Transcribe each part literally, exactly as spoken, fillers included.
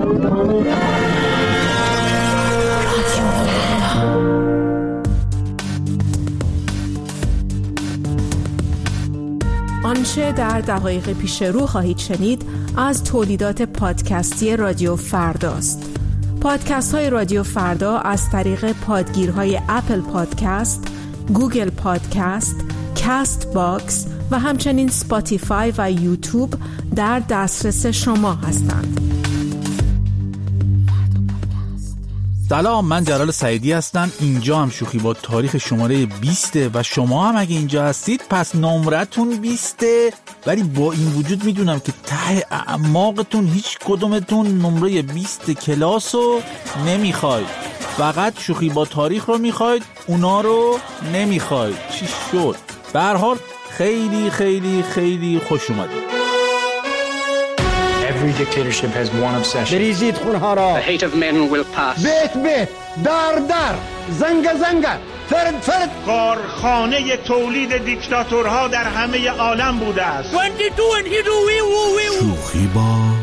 آنچه در دقایق پیش رو خواهید شنید از تولیدات پادکستی رادیو فرداست. پادکست های رادیو فردا از طریق پادگیرهای اپل پادکست، گوگل پادکست، کاست باکس و همچنین سپاتیفای و یوتیوب در دسترس شما هستند. سلام، من جلال سعیدی هستم. اینجا هم شوخی با تاریخ شماره بیست و شما هم اگه اینجا هستید پس نمرتون بیسته، ولی با این وجود میدونم که ته اعماقتون هیچ کدومتون نمره بیست کلاس رو نمیخواید، فقط شوخی با تاریخ رو میخواید، اونا رو نمیخواید. چی شد؟ به هر حال خیلی خیلی خیلی خوش اومدید. Every dictatorship has one obsession. بریزید خونها را. The hate of men will pass. بیت بیت، در در، زنگ زنگ، فرد فرد. کارخانه تولید دیکتاتورها در همه عالم بوده است. شوخی با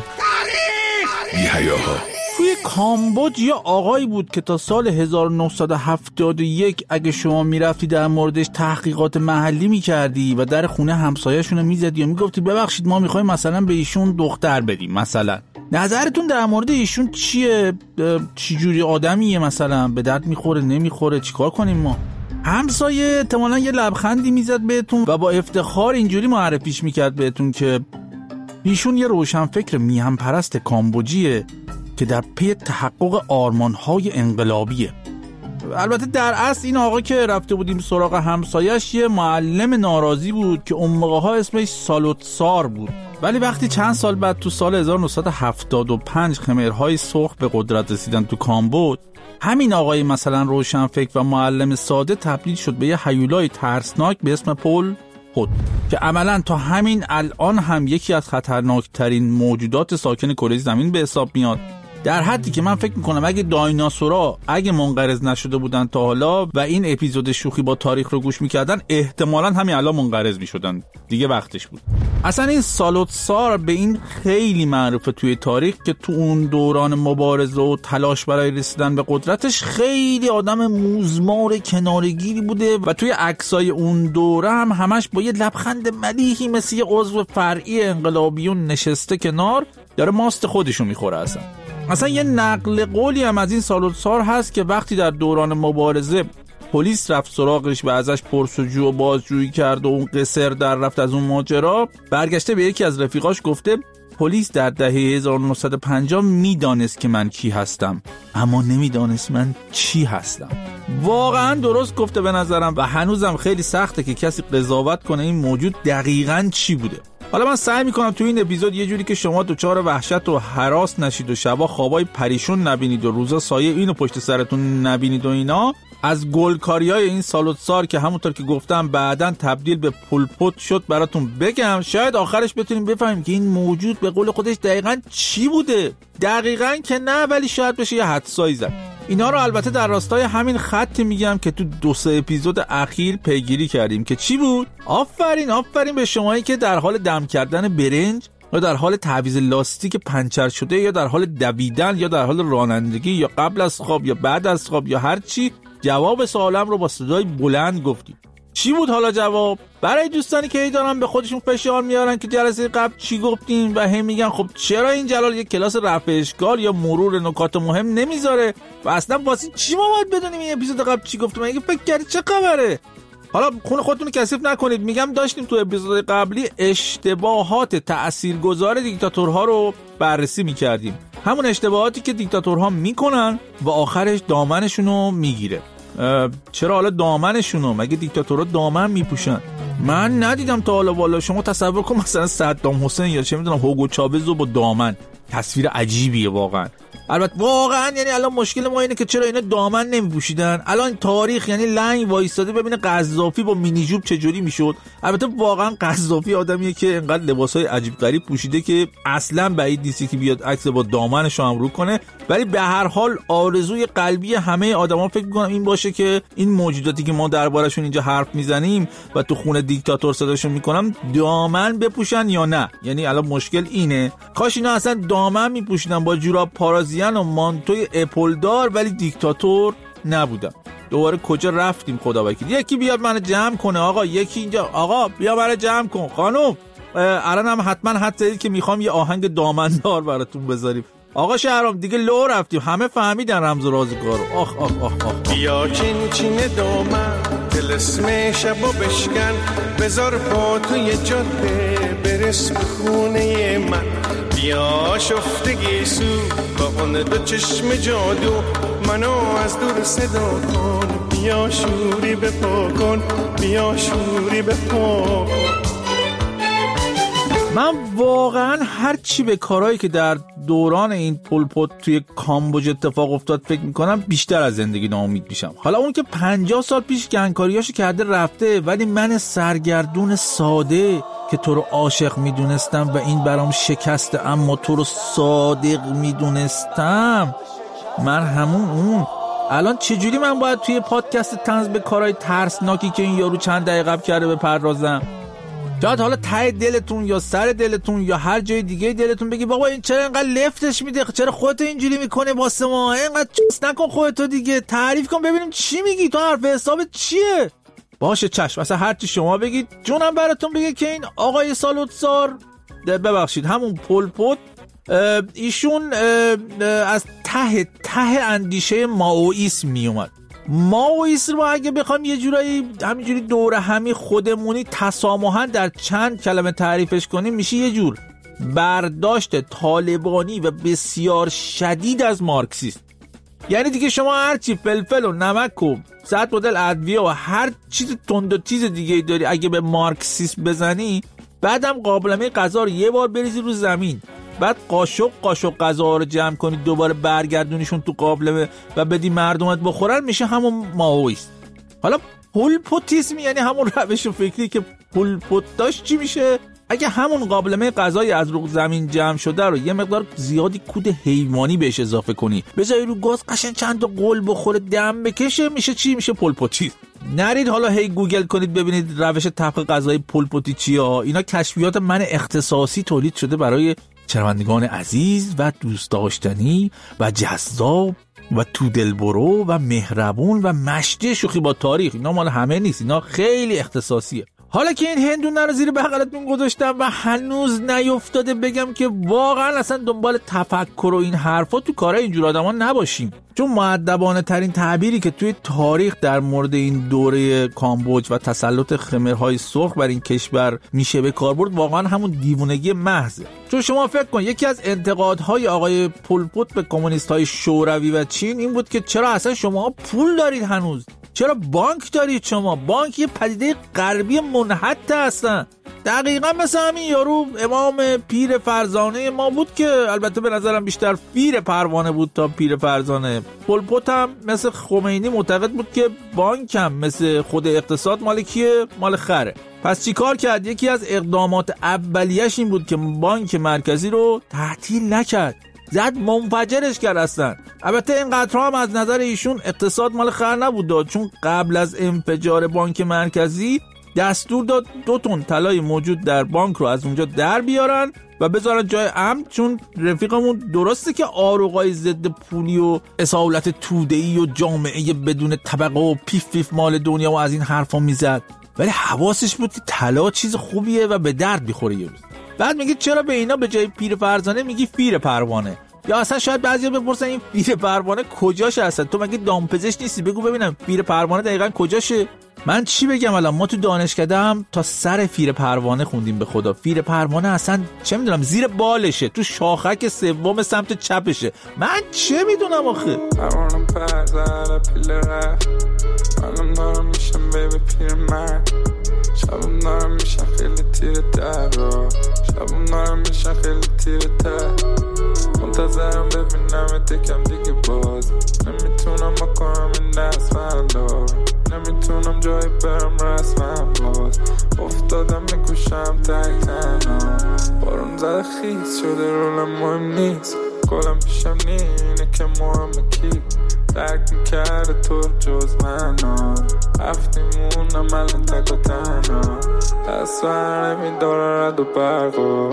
تاریخ. بی‌حیاها. توی کامبوج یه آقایی بود که تا سال هزار و نهصد و هفتاد و یک اگه شما میرفتی در موردش تحقیقات محلی میکردی و در خونه همسایه‌شون رو میزدی و میگفتی ببخشید ما میخوایم مثلا به ایشون دختر بدیم، مثلا نظرتون در مورد ایشون چیه؟ چی جوری آدمیه؟ مثلا به درد میخوره نمیخوره؟ چیکار کنیم ما؟ همسایه احتمالاً یه لبخندی میزد بهتون و با افتخار اینجوری معرفیش میکرد بهتون که ایشون یه روشنفکر میهن پرست کامبوجیه که در پی تحقق آرمان‌های انقلابیه. البته در اصل این آقا که رفته بودیم سراغ همسایش یه معلم ناراضی بود که اون موقع‌ها اسمش سالوتسار بود، ولی وقتی چند سال بعد تو سال هزار و نهصد و هفتاد و پنج خمرهای سرخ به قدرت رسیدن تو کامبوج، همین آقای مثلا روشنفکر و معلم ساده تبدیل شد به یه هیولای ترسناک به اسم پل خود که عملاً تا همین الان هم یکی از خطرناکترین موجودات ساکن کره زمین به حساب میاد، در حدی که من فکر میکنم اگه دایناسورا اگه منقرض نشده بودن تا حالا و این اپیزود شوخی با تاریخ رو گوش میکردن، احتمالاً همین الان منقرض میشدن، دیگه وقتش بود. اصلا این سالوتسار به این خیلی معروفه توی تاریخ که تو اون دوران مبارزه و تلاش برای رسیدن به قدرتش خیلی آدم موزمار کنارگیری بوده و توی عکسای اون دوره هم همش با یه لبخند ملیحی مثل یه عضو فرعی انقلابیون نشسته کنار، داره ماست خودشو میخوره. اصلا اصلا یه نقل قولی هم از این سالوتسار هست که وقتی در دوران مبارزه پلیس رفت سراغش و ازش پرسجو و بازجویی کرد و اون قصر در رفت از اون ماجرا، برگشته به یکی از رفیقاش گفته پلیس در دهه هزار و نهصد و پنجاه میدانست که من کی هستم اما نمیدانست من چی هستم. واقعا درست گفته به نظرم و هنوزم خیلی سخته که کسی قضاوت کنه این موجود دقیقاً چی بوده. حالا من سعی میکنم تو این اپیزود یه جوری که شما دچار وحشت و هراس نشید و شبا خوابای پریشون نبینید و روزا سایه اینو پشت سرتون نبینید و اینا، از گلکاریای این سالوتسار که همونطور که گفتم بعداً تبدیل به پولپوت شد براتون بگم. شاید آخرش بتونیم بفهمیم که این موجود به قول خودش دقیقاً چی بوده. دقیقاً که نه، ولی شاید بشه یه حدسایی زد. اینا رو البته در راستای همین خط میگم که تو دو سه اپیزود اخیر پیگیری کردیم که چی بود. آفرین آفرین به شمایی که در حال دم کردن برنج یا در حال تعویض لاستیک پنچر شده یا در حال دویدن یا در حال رانندگی یا قبل از خواب یا بعد از خواب یا هر چی، جواب سوالم رو با صدای بلند گفتیم. چی بود حالا جواب؟ برای دوستانی که هی دارن به خودشون فشار میارن که جلسه قبل چی گفتیم و هم میگن خب چرا این جلال یک کلاس رفع اشکال یا مرور نکات مهم نمیذاره و اصلا واسه چی ما باید بدونیم این اپیزود قبل چی گفتم؟ اگه فکر کردی چه خبره؟ حالا خون خودتون کثیف نکنید. میگم داشتیم تو اپیزود قبلی اشتباهات تاثیرگذار دیکتاتورها رو بررسی میکردیم، همون اشتباهاتی که دیکتاتورها میکنن و آخرش دامنشونو میگیره. چرا حالا دامنشونو؟ مگه دیکتاتورها دامن میپوشن؟ من ندیدم تا حالا. والا شما تصور کن مثلا صدام حسین یا چه میدونم هوگو چاوز رو با دامن، تصویر عجیبیه واقعا. البته واقعا یعنی الان مشکل ما اینه که چرا اینا دامن نمیپوشیدن. الان تاریخ یعنی لنگ وایستاده ببینه قذافی با مینی جوب چجوری میشد. البته واقعا قذافی آدمیه که انقدر لباسای عجیب غریب پوشیده که اصلا بعید نیست که بیاد عکس با دامنش هم رو کنه، ولی به هر حال آرزوی قلبی همه آدما فکر می‌کنم این باشه که این موجوداتی که ما دربارشون اینجا حرف میزنیم و تو خونه دیکتاتور صداشون میکنم دامن بپوشن یا نه. یعنی الان مشکل اینه، کاش اینا اصلا دامن میپوشیدن با جوراب پارازیان و مانتوی اپل دار ولی دیکتاتور نبودن. دوباره کجا رفتیم خدا وکیل؟ یکی بیاد منو جمع کنه آقا، یکی اینجا آقا بیا منو جمع کن. خانم الان هم حتما حد زدید که میخوام یه آهنگ دامندار براتون بذاریم. آقا شهرام دیگه لو رفتیم، همه فهمیدن رمز و رازگارو. آخ آخ آخ آخ بیا چین چین دامن تلسم شبو بشکن، بذار پا توی جاده برس به خونه من، بیا شفتگی سو با اون دو چشم جادو منو از دور صدا کن، بیا شوری بپا کن، بیا شوری بپا کن. من واقعا هر چی به کارهایی که در دوران این پل پوت توی کامبوج اتفاق افتاد فکر میکنم بیشتر از زندگی ناامید میشم. حالا اون که پنجاه سال پیش گنگکاریاشو کرده رفته، ولی من سرگردون ساده که تو رو عاشق میدونستم و این برام شکسته اما تو رو صادق میدونستم، من همون اون. الان چجوری من باید توی پادکست طنز به کارهای ترسناکی که این یارو چند دقیقه قبل کرده بپردازم؟ شاید حالا ته دلتون یا سر دلتون یا هر جای دیگه دلتون بگی بابا این چرا اینقدر لفتش میده، چرا خودت اینجوری میکنه واسه ما، اینقدر چس نکن خودتو دیگه، تعریف کن ببینیم چی میگی، تو حرف حسابت چیه؟ باشه چشم، اصلا هر چی شما بگید جونم براتون بگه که این آقای سالوتزار، ببخشید همون پل پوت، ایشون از ته ته اندیشه مائویسم میومد. مائویسم رو اگه بخوام یه جورایی همینجوری دوره همی خودمونی تسامحاً در چند کلمه تعریفش کنیم، میشه یه جور برداشت طالبانی و بسیار شدید از مارکسیسم. یعنی دیگه شما هرچی فلفل و نمک و صد مدل ادویه و هر چیز تند و چیز دیگه داری اگه به مارکسیسم بزنی، بعدم قابلمه غذا رو یه بار بریزی رو زمین، بعد قاشق قاشق غذا رو جمع کنی دوباره برگردونیشون تو قابلمه و بدی مردمت بخورن، میشه همون مائویسم. حالا پل پوتیسم یعنی همون روش فکری که پل پوت داشت چی میشه؟ اگه همون قابلمه غذایی از رو زمین جمع شده رو یه مقدار زیادی کود حیوانی بهش اضافه کنی، بذاری رو گاز قشنگ چند تا قل بخوره دم بکشه، میشه چی؟ میشه پل پوتیسم. نرید حالا هی گوگل کنید ببینید روش طبخ غذای پل پوتی چیه. اینا کشفیات من اختصاصی تولید شده برای شنوندگان عزیز و دوست داشتنی و جذاب و تو دلبرو و مهربون و مشتی شوخی با تاریخ. اینا مال همه نیست، اینا خیلی اختصاصیه. حالا که این هندونه رو زیر بغلتون گذاشتم و هنوز نیفتاده بگم که واقعا اصلا دنبال تفکر و این حرفا تو کارهای اینجور آدما نباشیم، چون مؤدبانه ترین تعبیری که توی تاریخ در مورد این دوره کامبوج و تسلط خمرهای سرخ بر این کشور میشه به کار برد واقعا همون دیوونگی محضه. چون شما فکر کن یکی از انتقادهای آقای پل پوت به کمونیست‌های شوروی و چین این بود که چرا اصلا شما پول دارید هنوز؟ چرا بانک دارید شما؟ بانک یه پدیده غربی منحط هستن. دقیقا مثل همین یارو امام پیر فرزانه ما بود که البته به نظرم بیشتر پیر پروانه بود تا پیر فرزانه. پل پوت هم مثل خمینی معتقد بود که بانک هم مثل خود اقتصاد مال کیه؟ مال خره. پس چی کار کرد؟ یکی از اقدامات اولیش این بود که بانک مرکزی رو تعطیل نکرد، زد منفجرش کرد اصلا. البته این قطرها هم از نظر ایشون اقتصاد مال خر نبود، چون قبل از انفجار بانک مرکزی دستور داد دو تن طلای موجود در بانک رو از اونجا در بیارن و بذارن جای امن، چون رفیقمون درسته که آروغای ضد پولی و اصالت توده‌ای و جامعه بدون طبقه و پیف پیف مال دنیا و از این حرفا میزد، ولی حواسش بود که طلا چیز خوبیه و به درد میخوره یه روز. بعد میگه چرا به اینا به جای پیر فرزانه میگی فیر پروانه؟ یا اصلا شاید بعضیا بپرسن این فیر پروانه کجاشه اصلا؟ تو مگه دامپزشک نیستی؟ بگو ببینم فیر پروانه دقیقاً کجاشه؟ من چی بگم الان؟ ما تو دانشکده هم تا سر فیر پروانه خوندیم. به خدا فیر پروانه اصلا چه میدونم زیر بالشه، تو شاخک سوم سمت چپشه، من چه میدونم آخه. شبم دارم میشن خیلی تیر ته را شبم دارم میشن خیلی تیر ته منتظرم ببینم تکم دیگه باز نمیتونم بکنم این دست بندار نمیتونم جایی برم رسمم باز افتادم میکوشم تک تنها بارون زده خیز شده رولم مهم نیست کلم پیشم نینه که مهمه کی درک میکرده تو جز من هفتیمونم الان تک و تنها دست بر نمیداره رد و برقا.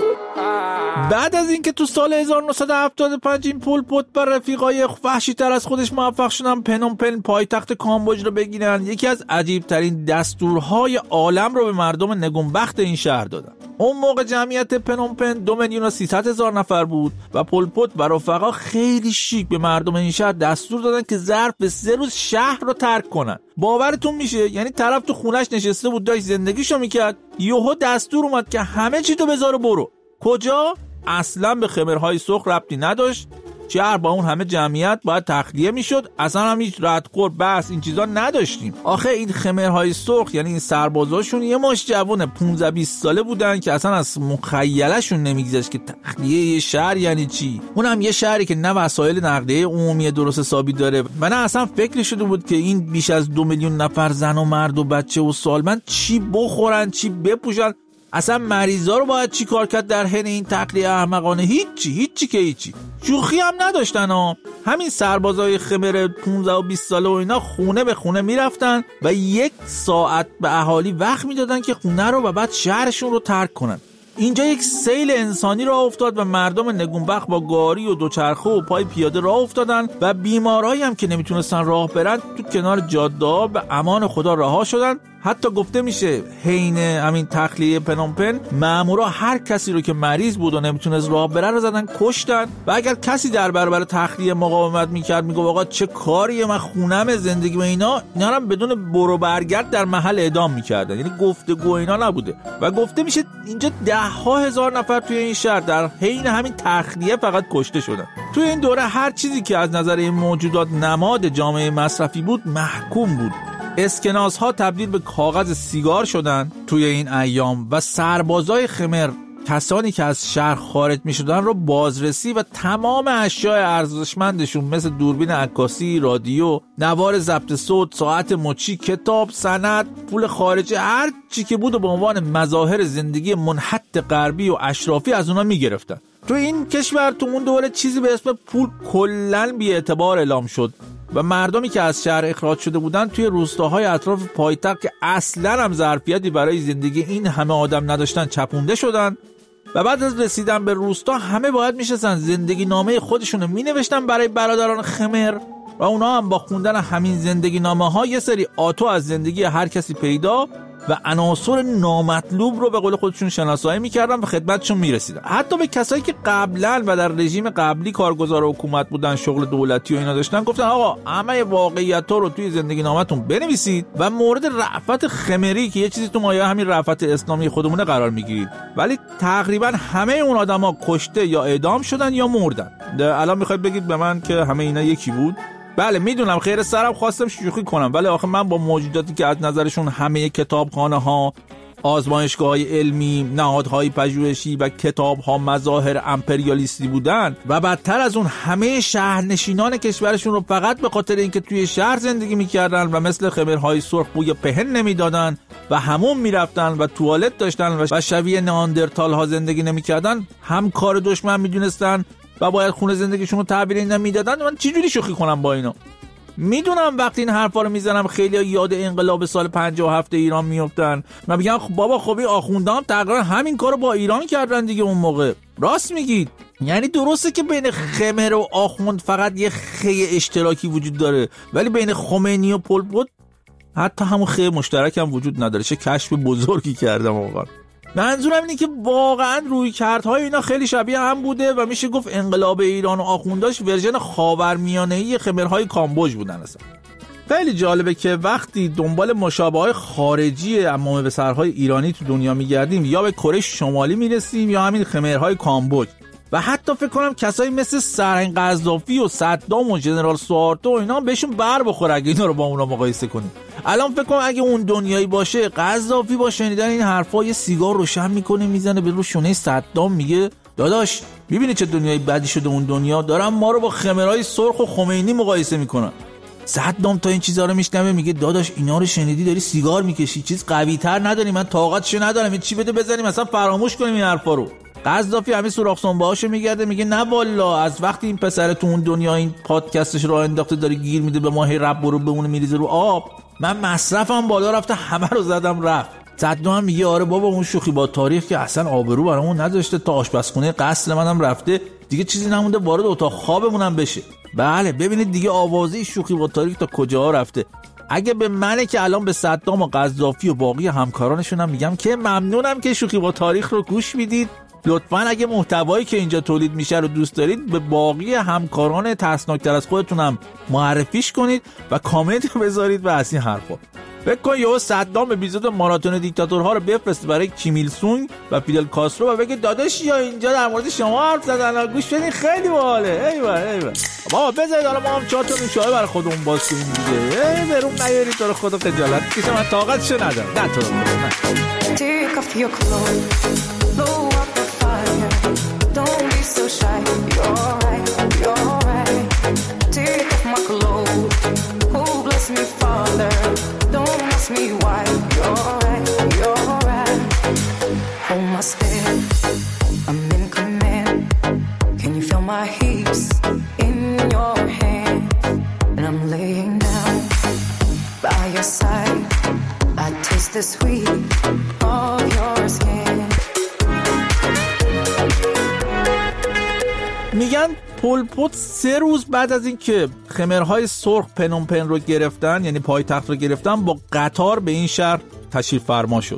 بعد از اینکه تو سال هزار و نهصد و هفتاد و پنج این پول پوت بر رفیقای وحشی تر از خودش موفق شدن پنوم پن پایتخت کامبوج رو بگیرن، یکی از عجیب ترین دستورهای عالم رو به مردم نگونبخت این شهر دادن. اون موقع جمعیت پنوم پن دو میلیون و سیصد هزار نفر بود و پول پوت و رفقا خیلی شیک به مردم این شهر دستور دادن که ظرف به سه روز شهر رو ترک کنن. باورتون میشه؟ یعنی طرف تو خونش نشسته بود داشت زندگیشو میکرد، یهو دستور اومد که همه چی تو بذار برو. کجا؟ اصلا به خمرهای سرخ ربطی نداشت. شهر با اون همه جمعیت باید تخلیه میشد. اصلا هم هیچ ردخور بحث این چیزا نداشتیم. آخه این خمرهای سرخ یعنی این سربازاشون یه ماش جوونه پانزده بیست ساله بودن که اصلا از مخیلشون نمیگذشت که تخلیه یه شهر یعنی چی، اونم یه شهری که نه وسایل نقلیه عمومی درست حسابی داره و نه اصلا فکر شده بود که این بیش از دو میلیون نفر زن و مرد و بچه و سالمند چی بخورن چی بپوشن. اصلا مریضا رو باید چی کار کرد در حین این تقلیه احمقانه؟ هیچی هیچی که هیچی. شوخی هم نداشتن ها. همین سربازای خمر پانزده و بیست ساله و اینا خونه به خونه میرفتن و یک ساعت به اهالی وقت میدادن که خونه رو و بعد شهرشون رو ترک کنن. اینجا یک سیل انسانی راه افتاد و مردم نگونبخت با گاری و دوچرخه و پای پیاده راه افتادن و بیمارایی هم که نمیتونستن راه برن تو کنار جاده‌ها به امان خدا رها شدن. حتی گفته میشه حین همین تخلیه پنوم پن مامورا هر کسی رو که مریض بود و نمیتونست راه بره رو زدن کشتن و اگر کسی در برابر تخلیه مقاومت میکرد میگه آقا چه کاریه من خونم زندگی و اینا، اینا هم بدون برو برگرد در محل اعدام میکردن. یعنی گفتگو اینا نبوده و گفته میشه اینجا ده ها هزار نفر توی این شهر در حین همین تخلیه فقط کشته شدن. توی این دوره هر چیزی که از نظر این موجودات نماد جامعه مصرفی بود محکوم بود. اسکناس ها تبدیل به کاغذ سیگار شدن توی این ایام و سربازای خمر، کسانی که از شهر خارج می شدن رو بازرسی و تمام اشیاء ارزشمندشون مثل دوربین عکاسی، رادیو، نوار ضبط صوت، ساعت مچی، کتاب، سند، پول خارجی، هر چی که بود و به عنوان مظاهر زندگی منحط غربی و اشرافی از اونا می گرفتن. تو این کشور تو اون دوره چیزی به اسم پول کلاً بی اعتبار اعلام شد و مردمی که از شهر اخراج شده بودن توی روستاهای اطراف پایتخت که اصلاً هم ظرفیتی برای زندگی این همه آدم نداشتن چپونده شدن و بعد از رسیدن به روستا همه باید میشستن زندگی نامه خودشونو مینوشتن برای برادران خمر و اونا هم با خوندن همین زندگی نامه ها یه سری آتو از زندگی هر کسی پیدا و عناصر نامطلوب رو به قول خودشون شناسایی میکردن و خدمتشون میرسیدن. حتی به کسایی که قبلا و در رژیم قبلی کارگزار حکومت بودن، شغل دولتی و اینا داشتن، گفتن آقا همه واقعیت‌ها رو توی زندگی نامتون بنویسید و مورد رأفت خمری که یه چیزی تو مایه همین رأفت اسلامی خودمونه قرار میگیرید. ولی تقریبا همه اون آدما کشته یا اعدام شدن یا مردن. الان میخواید بگید به من که همه اینا یکی بود؟ بله میدونم خیر سرم خواستم شوخی کنم، ولی آخه من با موجوداتی که از نظرشون همه کتابخانه ها، آزمایشگاه های علمی، نهادهای پژوهشی و کتاب ها مظاهر امپریالیستی بودن و بدتر از اون همه شهرنشینان کشورشون رو فقط به خاطر اینکه توی شهر زندگی میکردن و مثل خمرهای سرخ بوی پهن نمیدادن و حموم میرفتن و توالت داشتن و شبیه نئاندرتال ها زندگی نمیکردن هم کار دشمن میدونستن و باید خونه زندگیشون رو تعبیر اینا میدادن. من چجوری شوخی کنم با اینا؟ میدونم وقتی این حرفا رو میزنم خیلی یاد انقلاب سال پنجاه و هفت ایران میافتن و میگن خب بابا خب این آخوندان تقریبا همین کارو با ایران کردن دیگه اون موقع. راست میگید. یعنی درسته که بین خمر و آخوند فقط یه خی اشتراکی وجود داره، ولی بین خمینی و پل پوت حتی همون خی مشترک هم وجود نداره. چه کشف بزرگی کردم واقعا. منظورم اینه که واقعا رویکردهای اینا خیلی شبیه هم بوده و میشه گفت انقلاب ایران و آخونداش ورژن خاورمیانه‌ای خمرهای کامبوج بودن اصلا. خیلی جالبه که وقتی دنبال مشابه‌های خارجی امامه به سرهای ایرانی تو دنیا میگردیم یا به کره شمالی میرسیم یا همین خمرهای کامبوج. و حتی فکر کنم کسایی مثل سرهنگ قذافی و صدام و ژنرال سوارتو و اینا بهشون بر بخوره اگه اینا رو با اونا مقایسه کنیم. الان فکر کنم اگه اون دنیایی باشه، قذافی با شنیدن این حرفا یه سیگار روشن میکنه میزنه به رو شونه صدام، میگه داداش میبینی چه دنیای بدی شده اون دنیا، دارن ما رو با خمرهای سرخ و خمینی مقایسه میکنن. صدام تا این چیزا رو میشنوه میگه داداش اینا رو شنیدی داری سیگار میکشی، چیز قوی تر نداری، من طاقتشو ندارم، این چی بده بزنیم مثلا فراموش کنیم این حرفا رو. قذافی همین سوراخ سنبه‌هاشو میگرده میگه نه والا، از وقتی این پسر تو اون دنیا این پادکستش رو انداخته داره گیر میده به ما، هی رب برو بمونه میریزه رو آب، من مصرفم بالا رفته همه رو زدم رفت. صدام هم میگه آره بابا اون شوخی با تاریخ که اصلا آبرو برامون نداشته، تا آشپزخونه قصر منم رفته دیگه چیزی نمونده وارد اتاق خوابمونم بشه. بله ببینید دیگه آوازه شوخی با تاریخ تا کجا رفته. اگه به منه که الان به صدام و قذافی و باقی همکارانشونم میگم که ممنونم که شوخی با تاریخ رو گوش میدید، لطفاً اگه محتوایی که اینجا تولید میشه رو دوست دارید به باقی همکاران ترسناکتر از خودتونم معرفیش کنید و کامنت بذارید و از این حرفا. فکر کن یهو صدام اپیزود ماراتون دیکتاتورها رو بفرسته برای کیم ایل سونگ و فیدل کاسترو و بگه داداش یا اینجا در مورد شما حرف زدن، گوش بدین خیلی باحاله. ایوه ایوه بابا بذارید حالا ما هم چهار تا نوشابه برای خودمون باز کنیم دیگه. ای برون نیارید تو رو خدا خجالت بکشم، من طاقتشو ندارم. نه تو رو خدا نه. Take off your clothes, blow up the fire, don't be so shy, you're right, you're right. Take off my clothes, oh bless me Father, don't ask me why, you're right, you're right. Hold my step, I'm in command, can you feel my hips in your hands, and I'm laying down by your side, I taste the sweet of your skin. میگن پل پوت سه روز بعد از این که خمرهای سرخ پنوم پن رو گرفتن، یعنی پایتخت رو گرفتن، با قطار به این شهر تشریف فرما شد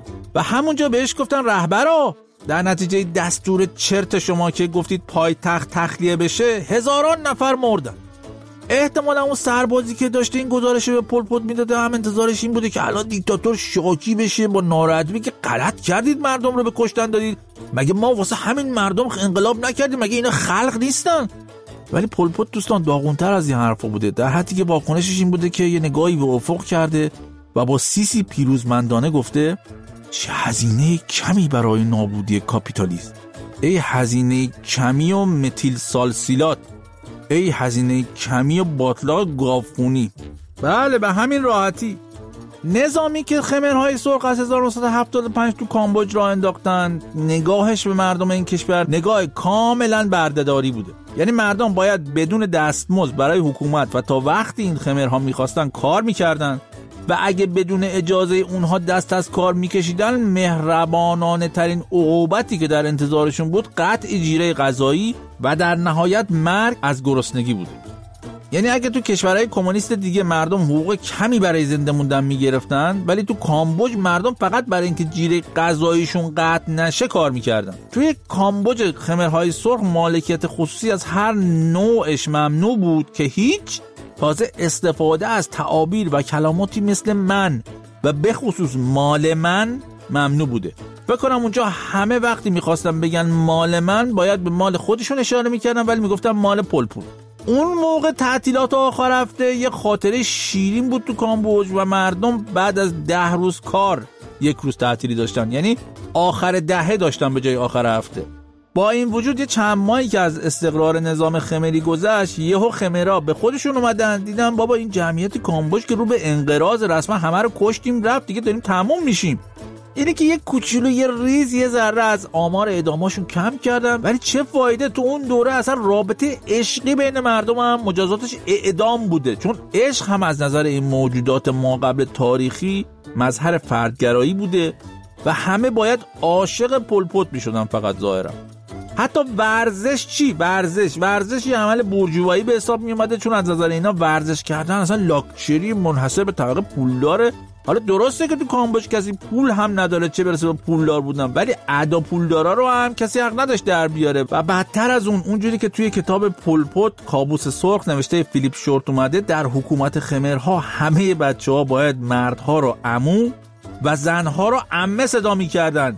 و همونجا بهش گفتن رهبرا، در نتیجه دستور چرت شما که گفتید پایتخت تخلیه بشه هزاران نفر مردن. احتمالا اون سربازی که داشته این گزارش رو به پل پوت میداده هم انتظارش این بوده که الان دیکتاتور شاکی بشه با ناراحتی که غلط کردید مردم رو به کشتن دادید، مگه ما واسه همین مردم انقلاب نکردیم، مگه اینا خلق نیستن؟ ولی پل پوت دوستان داغونتر از این حرفا بوده، در حدی که واکنشش این بوده که یه نگاهی به افق کرده و با سیسی پیروزمندانه گفته چه هزینه کمی برای نابودی کاپیتالیسم، ای هزینه کمی و متیل سالسیلات، ای هزینه کمی و باطلاق گاوخونی. بله به همین راحتی. نظامی که خمرهای سرخ از هزار و نهصد و هفتاد و پنج تو کامبوج را انداختن، نگاهش به مردم این کشور نگاه کاملا بردهداری بوده، یعنی مردم باید بدون دستمزد برای حکومت و تا وقتی این خمرها میخواستن کار میکردن و اگه بدون اجازه اونها دست از کار میکشیدن، مهربانانه ترین عقوبتی که در انتظارشون بود قطع اجیره غذایی و در نهایت مرگ از گرسنگی بوده. یعنی اگه تو کشورهای کمونیست دیگه مردم حقوق کمی برای زنده موندن میگرفتن، ولی تو کامبوج مردم فقط برای اینکه جیره غذاییشون قطع نشه کار میکردن. توی کامبوج خمرهای سرخ مالکیت خصوصی از هر نوعش ممنوع بود که هیچ، تازه استفاده از تعابیر و کلماتی مثل من و به خصوص مال من ممنوع بوده. فکر کنم اونجا همه وقتی میخواستن بگن مال من باید به مال خودشون اشاره میکردن، ولی میگفتن مال پل پوت. اون موقع تعطیلات آخر هفته یه خاطره شیرین بود تو کامبوج و مردم بعد از ده روز کار یک روز تعطیلی داشتن، یعنی آخر دهه داشتن به جای آخر هفته. با این وجود یه چند ماهی که از استقرار نظام خمری گذشت، یهو خمرا به خودشون اومدن دیدن بابا این جمعیت کامبوج که رو به انقراض، رسما همه رو کشتیم رفت دیگه، داریم تموم میشیم. اینه که یه کوچولو یه ریز یه ذره از آمار اعداماشون کم کردن، ولی چه فایده؟ تو اون دوره اصلا رابطه عشقی بین مردم هم مجازاتش اعدام بوده، چون عشق هم از نظر این موجودات ما قبل تاریخی مظهر فردگرایی بوده و همه باید عاشق پل پوت میشدن فقط ظاهرا. حتی ورزش چی؟ ورزش ورزش یه عمل بورژوایی به حساب می اومده، چون از نظر اینا ورزش کردن اصلا لاکچری منحصر به طبقه پولداره. حالا درسته که تو کامبوج کسی پول هم نداره، چه برسه به پولدار بودن، ولی ادا پولدارا رو هم کسی حق نداشت در بیاره. و بدتر از اون، اونجوری که توی کتاب پل پوت کابوس سرخ نوشته فیلیپ شورت اومده، در حکومت خمرها همه بچه‌ها باید مردها رو عمو و زنها رو عمه صدا می‌کردن.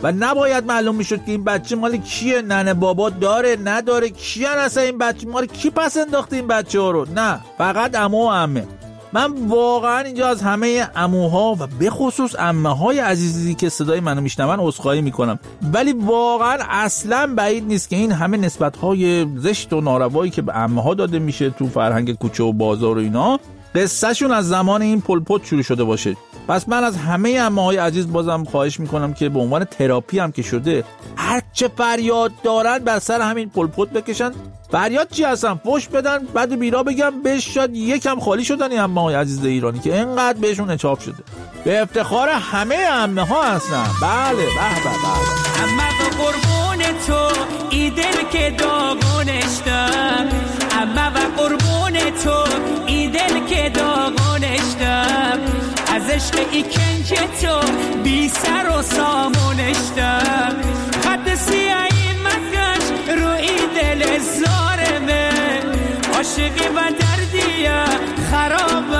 و نباید معلوم میشد که این بچه مال کیه، ننه بابا داره نداره، کیان اصلا این بچه، مال کی پس انداخته این بچه ها رو. نه، فقط عمو و عمه. من واقعا اینجا از همه عموها و به خصوص عمه های عزیزی که صدای منو میشنون عذرخواهی میکنم، ولی واقعا اصلا بعید نیست که این همه نسبت های زشت و ناروایی که به عمه ها داده میشه تو فرهنگ کوچه و بازار و اینا قصه شون از زمان این پل پت شروع شده باشه. پس من از همه عمه های عزیز بازم خواهش میکنم که به عنوان تراپی هم که شده هر چه فریاد دارن بر سر همین پل پت بکشن. فریاد چی هستن؟ فوش بدن، بعد بیرا بگم بهش شاید یکم خالی شدن این عمه های عزیز ایرانی که اینقدر بهشون اچاپ شده. به افتخار همه عمه ها هستن. بله به به بله. عمه و قربون تو ای دل که داغونش دم، عمه و قربون تو ای دل که داغونش دم، از عشق ای کنج تو بی سر و سامونش دم، خط سیاهی مکش رو ای دل زارمه، عاشقی و دردیه خراب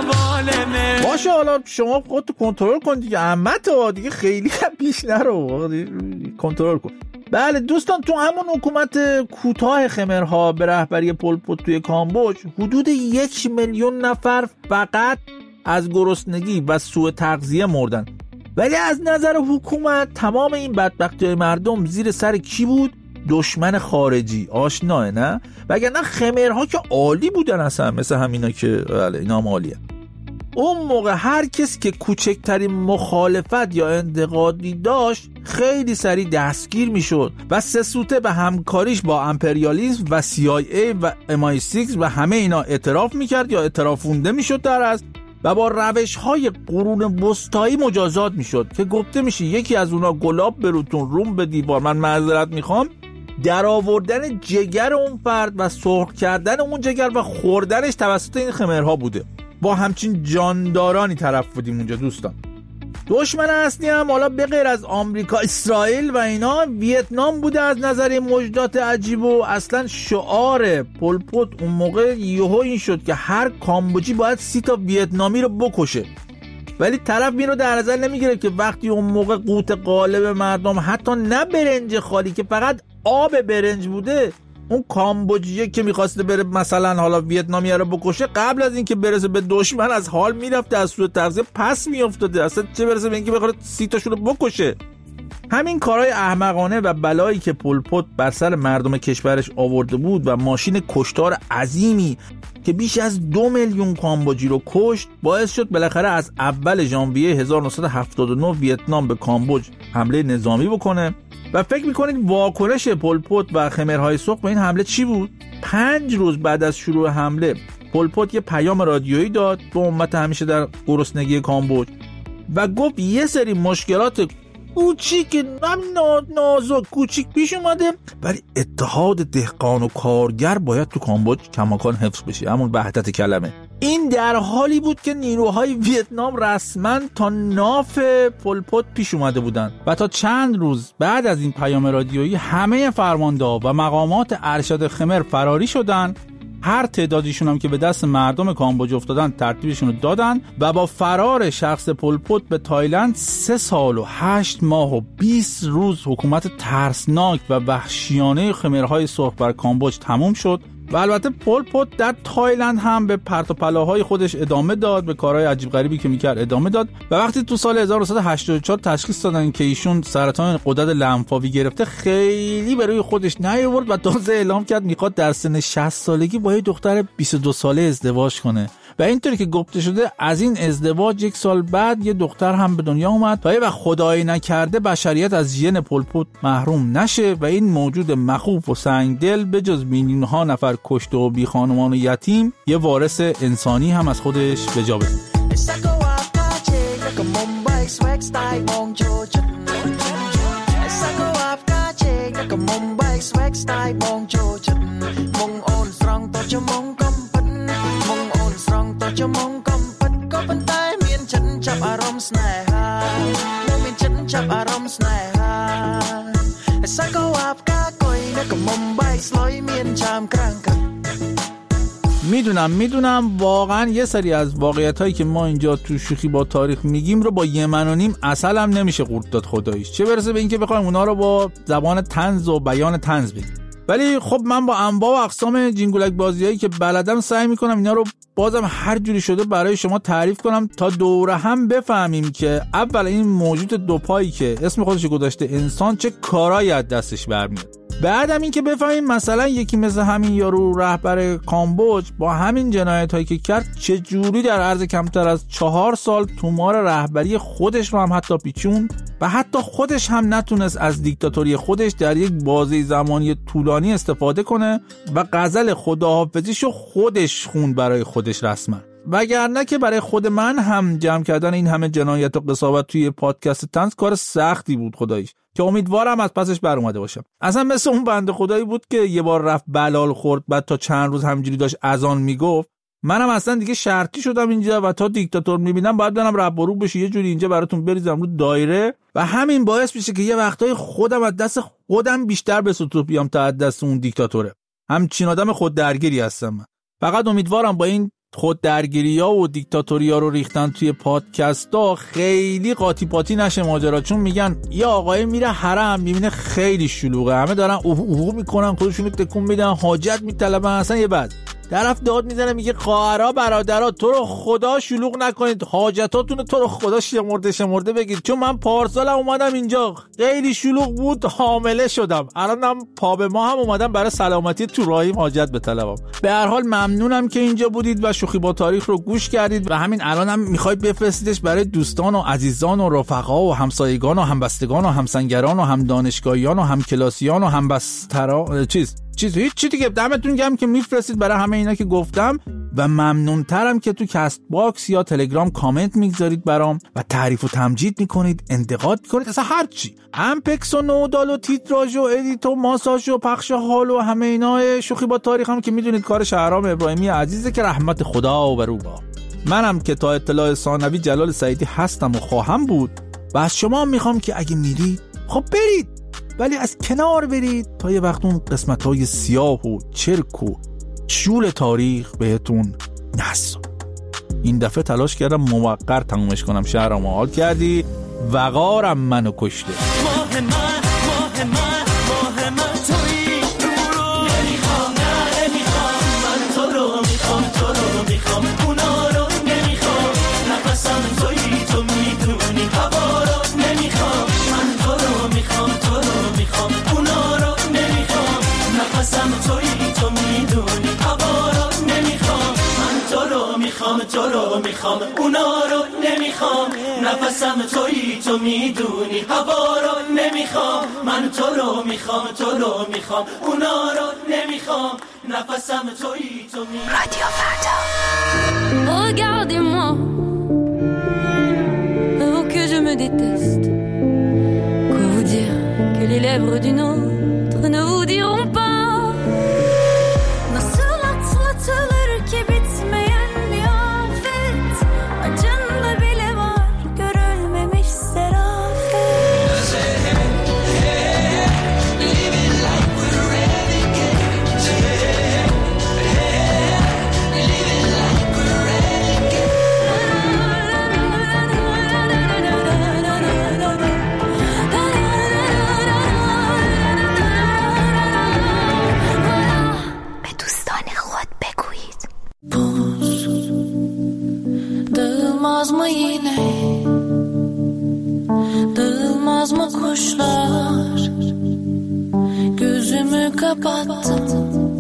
احوالمه. باشه حالا شما خودتو کنترل کن دیگه، عمت ها دیگه خیلی پیش نرو، کنترل کن. بله دوستان، تو همون حکومت کوتاه خمرها به رهبری پل پت توی کامبوج حدود یک میلیون نفر فقط از گرسنگی و سوء تغذیه مردن. ولی از نظر حکومت تمام این بدبختی مردم زیر سر کی بود؟ دشمن خارجی. آشناه نه؟ وگرنه خمرها که عالی بودن اصلا، مثل همینا که بله اینا هم عالیه. اون موقع هر کسی که کوچکترین مخالفت یا انتقادی داشت خیلی سریع دستگیر میشد و سه سوته به همکاریش با امپریالیسم و سی آی ای و ام آی سیکس و همه اینا اعتراف میکرد یا اعترافونده میشد در از و با روش های قرون وسطایی مجازات میشد که گفته میشه یکی از اونا گلاب بروتون روم به دیوار، من معذرت میخوام، در آوردن جگر اون فرد و سرخ کردن اون جگر و خوردنش توسط این خمرها بوده. با همچین جاندارانی طرف بودیم اونجا دوستان. دشمن اصلی هم حالا به غیر از آمریکا، اسرائیل و اینا، ویتنام بوده از نظر موجودات عجیب و اصلا شعار پل پت اون موقع یهو این شد که هر کامبوجی باید سی تا ویتنامی رو بکشه. ولی طرف این رو در نظر نمیگیره که وقتی اون موقع قوت غالب مردم حتی نه برنج خالی که فقط آب برنج بوده، اون کامبوجیه که میخواسته بره مثلا حالا ویتنامی رو بکشه، قبل از اینکه برسه به دشمن از حال میرفته، از سوء تغذیه پس میافتاده، اصلا چه برسه به اینکه بخواد سی تاشون رو بکشه. همین کارهای احمقانه و بلایی که پل پت بر سر مردم کشورش آورده بود و ماشین کشتار عظیمی که بیش از دو میلیون کامبوجی رو کشت باعث شد بالاخره از اول ژانویه هزار و نهصد و هفتاد و نه ویتنام به کامبوج حمله نظامی بکنه. و فکر میکنید واکنش پل پت و خمرهای سرخ به این حمله چی بود؟ پنج روز بعد از شروع حمله پل پت یه پیام رادیویی داد به امت همیشه در گرسنگی کامبوج و گفت یه سری مشکلات کوچیک هم نازک کوچیک پیش اومده، ولی اتحاد دهقان و کارگر باید تو کامبوج کماکان حفظ بشه، همون وحدت کلمه. این در حالی بود که نیروهای ویتنام رسما تا ناف پل پت پیش اومده بودند و تا چند روز بعد از این پیام رادیویی همه فرمانده‌ها و مقامات ارشد خمر فراری شدند. هر تعدادیشون هم که به دست مردم کامبوج افتادن ترتیبشون رو دادن و با فرار شخص پل پت به تایلند سه سال و هشت ماه و بیست روز حکومت ترسناک و وحشیانه خمرهای سرخ بر کامبوج تموم شد. و البته پل پت در تایلند هم به پرت و پلاهای خودش ادامه داد، به کارهای عجیب غریبی که میکرد ادامه داد و وقتی تو سال هزار و نهصد و هشتاد و چهار تشخیص دادن که ایشون سرطان غدد لنفاوی گرفته، خیلی به روی خودش نیاورد و تازه اعلام کرد میخواد در سن شصت سالگی با یه دختر بیست و دو ساله ازدواج کنه و اینطوری که گفته شده از این ازدواج یک سال بعد یه دختر هم به دنیا اومد تا یه وقت خدایی نکرده بشریت از ژن پل پت محروم نشه و این موجود مخوف و سنگدل به جز میلیون ها نفر کشته و بی خانمان و یتیم یه وارث انسانی هم از خودش به جا بده. cho mongកំពិតក៏ប៉ុន្តែមានចិត្តចាប់អារម្មណ៍ស្នេហាមកមានចិត្តចាប់អារម្មណ៍ស្នេហាសាកោអាប់កាកុយនៅកំមុំបែកស្លុយមានចាមក្រាំងកាត់ میدونم میدونم واقعا یه سری از واقعیتایی که ما اینجا تو شوخی با تاریخ میگیم رو با یه من و نیم اصلا هم نمیشه قورت داد خداییش، چه برسه به اینکه بخوایم اونا رو با زبان طنز و بیان طنز بگیم. ولی خب من با انواع و اقسام جینگولک بازیایی که بلدم سعی میکنم اینا رو بازم هر جوری شده برای شما تعریف کنم تا دوره هم بفهمیم که اول این موجود دوپایی که اسم خودش گذاشته انسان چه کارایی از دستش برمیاد. بعدم این که بفهمیم مثلا یکی مثل همین یارو رهبر کامبوج با همین جنایت هایی که کرد چه جوری در عرض کمتر از چهار سال تومار رهبری خودش رو هم حتی پیچون و حتی خودش هم نتونست از دیکتاتوری خودش در یک بازه زمانی طولانی استفاده کنه و غزل خداحافظیشو خودش خوند برای خودش رسما. وگرنه که برای خود من هم جمع کردن این همه جنایت و قساوت توی پادکست طنز کار سختی بود خداییش، که امیدوارم از پسش بر اومده باشم. اصلا مثل اون بنده خدایی بود که یه بار رفت بلال خورد، بعد تا چند روز همینجوری داشت اذان میگفت. منم اصلا دیگه شرطی شدم اینجا و تا دیکتاتور میبینم باید برم رب و رو بشه یه جوری اینجا براتون بریزم رو دایره و همین باعث میشه که یه وقتای خودم از دست خودم بیشتر به سطوح بیام تا از دست اون دیکتاتوره. همچین آدم خود درگیری هستم من. فقط امیدوارم با این خود درگیری‌ها و دیکتاتوری‌ها رو ریختن توی پادکست‌ها خیلی قاطی پاتی نشه ماجرا، چون میگن یه آقای میره حرم میبینه خیلی شلوغه، همه دارن اوه اوه میکنن، خودشونو تکون میدن، حاجت میطلبن، اصلا یه بعد طرف داد میزنه میگه خواهرها برادرها تو رو خدا شلوغ نکنید، حاجتاتونو تو رو خدا شمرده شمرده بگید. چون من پارسال اومدم اینجا خیلی شلوغ بود، حامله شدم، الانم پا به ما هم اومدم برای سلامتی تو راهیم حاجت بطلبم. به هر حال ممنونم که اینجا بودید و شوخی با تاریخ رو گوش کردید و همین الانم میخواید بفرستیدش برای دوستان و عزیزان و رفقا و همسایگان و همبستگان و همسنگران و هم دانشگاهیان و هم کلاسیان و هم بسترا چیز چیز هیچ چی دیگه. دمتون گرم که میفرستید برای همه اینا که گفتم و ممنونترم که تو کست باکس یا تلگرام کامنت میگذارید برام و تعریف و تمجید میکنید، انتقاد میکنید، اصلا هر چی، هم پکس و نودال و تیتراژ و ادیت و ماساژ و پخش حال و همه اینا. شوخی با تاریخ هم که میدونید کار شهرام ابراهیمی عزیزه که رحمت خدا و بر او باد. منم که تا اطلاع ثانوی جلال سعیدی هستم و خواهم بود و از شما هم میخوام که اگه میرید خب برید، ولی از کنار برید تا یه وقت اون قسمت‌های سیاه و چرک و شول تاریخ بهتون نرسه. این دفعه تلاش کردم موقر تمومش کنم. شهرام حال کردی، وقارم منو کشته. ماه من ماه من ماه من تویی، تو رو نمیخوام، نه نمیخوام، من تو رو میخوام، تو رو میخوام، اونا رو نمیخوام، نفسم تویی، تو میدونی هوا رو نمیخوام، من تو رو میخوام، تو رو میخوام، اونا رو نمیخوام، نفسم تویی، تو میدونی هوا رو نمیخوام، من تو رو میخوام، تو رو میخوام، اونا رو نمیخوام، نفسم تویی، تو میدونی هوا رو نمیخوام، من تو رو میخوام، تو رو میخوام، اونا رو نمیخوام، نفسم تویی، تو میدونی. رادیو فردا. Regardez-moi, oh que je me déteste. Quoi vous dire que les lèvres d'une autre ne vous diront pas. Nasıl atlatılır ki bitmeyen bir afet, acında bile var görülmemiş serafet. Living like we're renegades, living like we're renegades. به دوستان خود بگویید. Buz dağılmaz mı yine? Dağılmaz mı kuşlar? Gözümü kapattım.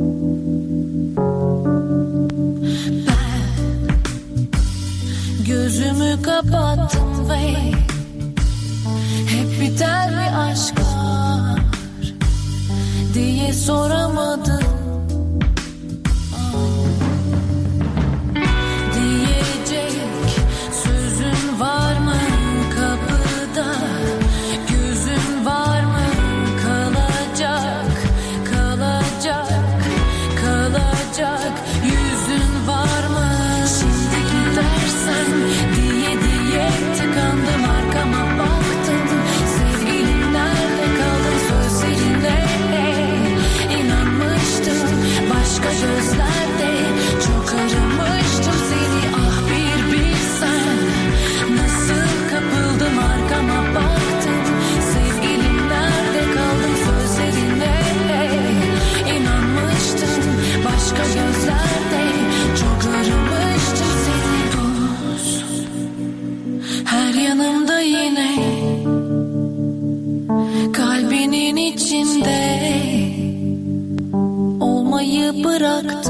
Ben gözümü kapattım ve hep biter bir aşk var diye soramadım. Diyecek sözün var mı kapıda? Gözün var mı? Kalacak, kalacak, kalacak. Yüzün var mı? Şimdi gidersen diye diye tıkandım, arkama baktım. Sevgilim nerede kaldın sözlerine? İnanmıştım.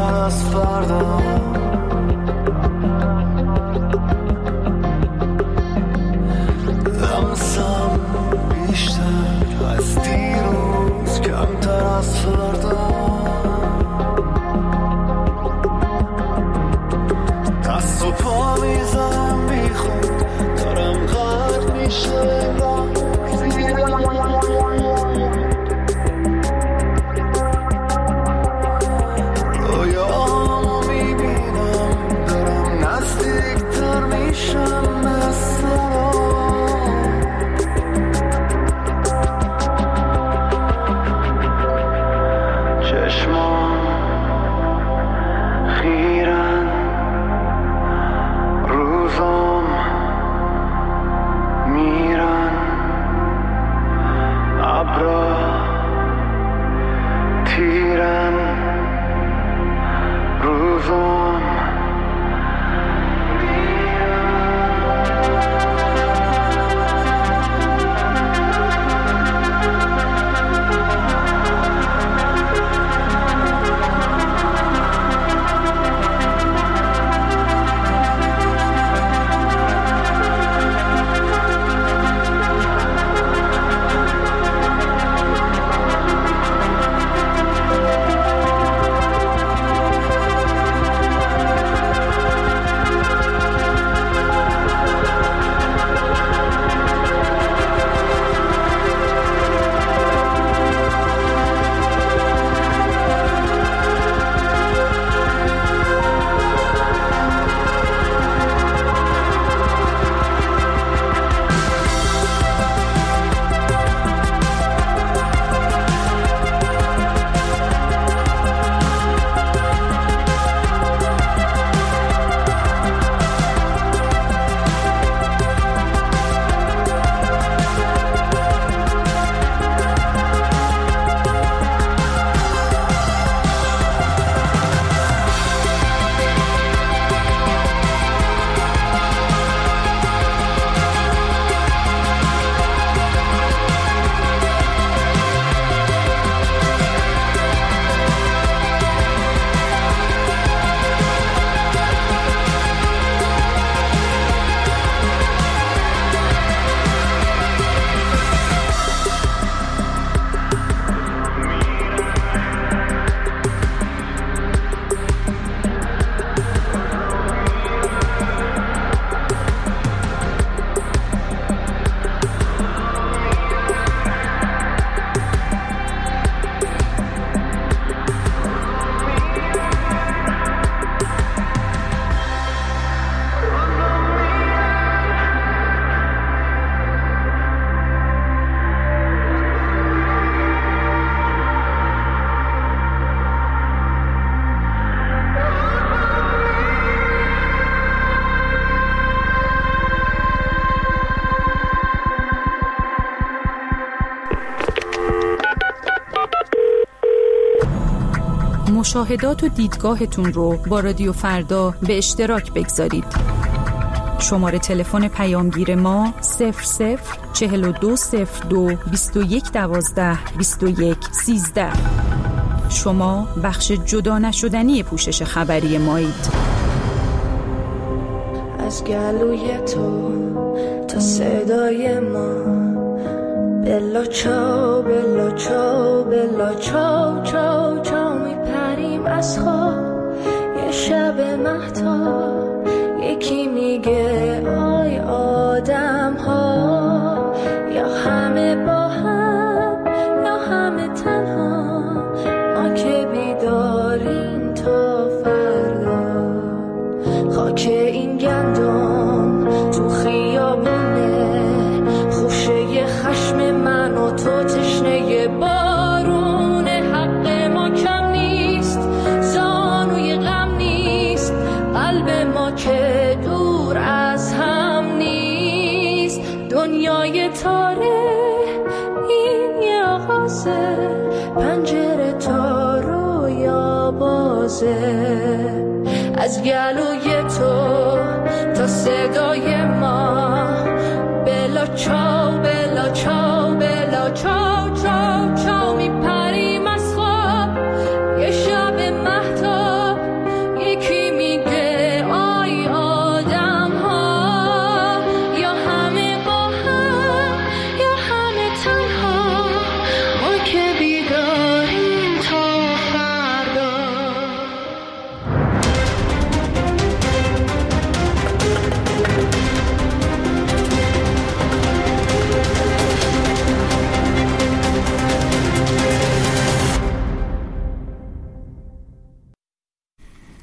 کمتر از فردا، لمسم بیشتر از دیروز کمتر از فردا، دست و پا میزنم بی خود دارم غرق میشه رویامو میبینم دارم نزدیکتر میشم به سرا، چشمام خیرن روزام میرن ابرا تیرن روزام مشاهدات و دیدگاهتون رو با رادیو فردا به اشتراک بگذارید. شماره تلفن پیامگیر ما صفر صفر چهل و دو صفر دو بیست و یک دوازده بیست و یک سیزده. شما بخش جدا نشدنی پوشش خبری مایید. از گلوی تو تا صدای ما بلا چاو بلا چاو بلا چاو چاو چاو میپریم از خواب یه شب مهتاب یکی میگه آی آدم ها یا همه با هم یا همه تنها ما که بیداریم تا فردا خاک این گندم تو خیابونه خوشه خشم من و تو تشنه بارون حق ما کم نیست زانوی غم نیست قلب ما که دور از هم نیست دنیای تاره این یه آغازه پنجره تا رویا بازه از گلوی تو تا صدای ما بلا چاو